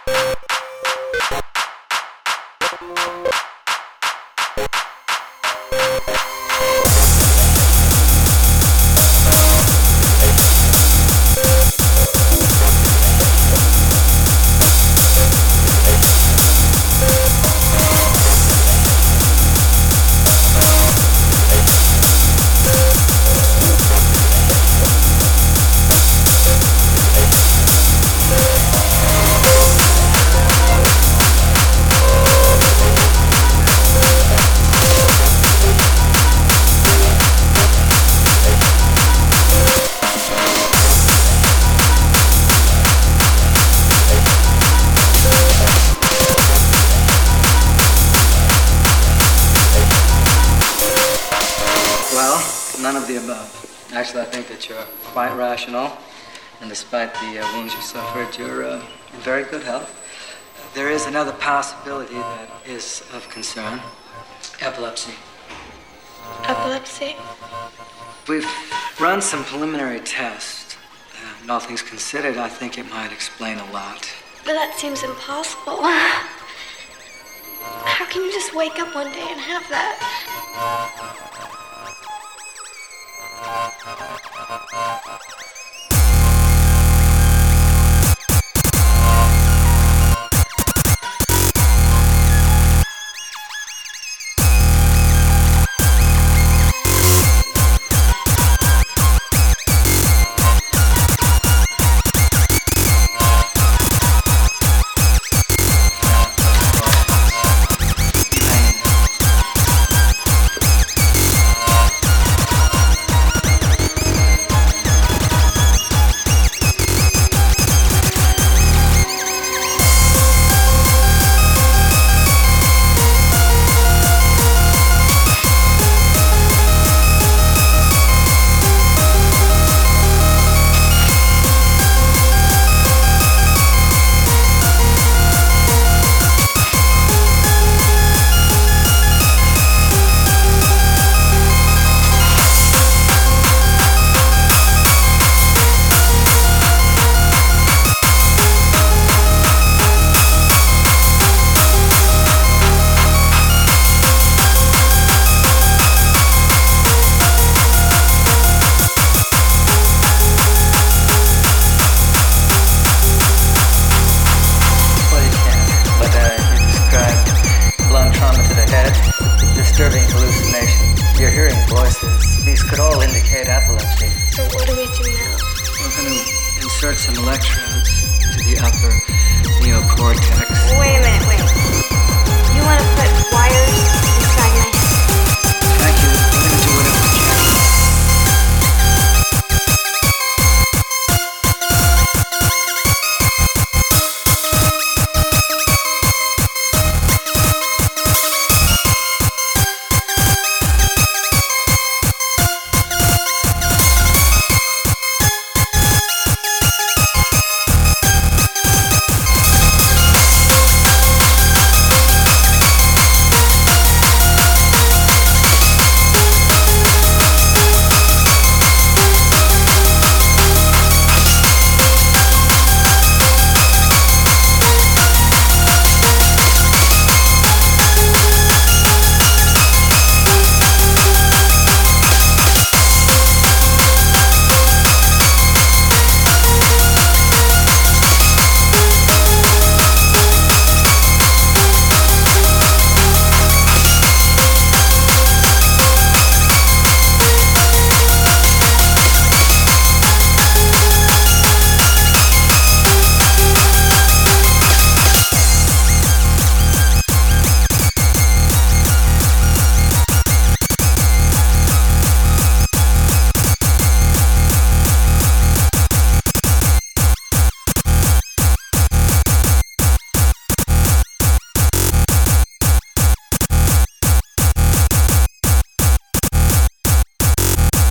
None of the above. Actually, I think that you're quite rational, and despite the wounds you suffered, you're in very good health. There is another possibility that is of concern: epilepsy. Epilepsy? We've run some preliminary tests. And all things considered, I think it might explain a lot. But that seems impossible. How can you just wake up one day and have that? Disturbing hallucination. You're hearing voices. These could all indicate epilepsy. So what do we do now? We're going to insert some electrodes to the upper neocortex.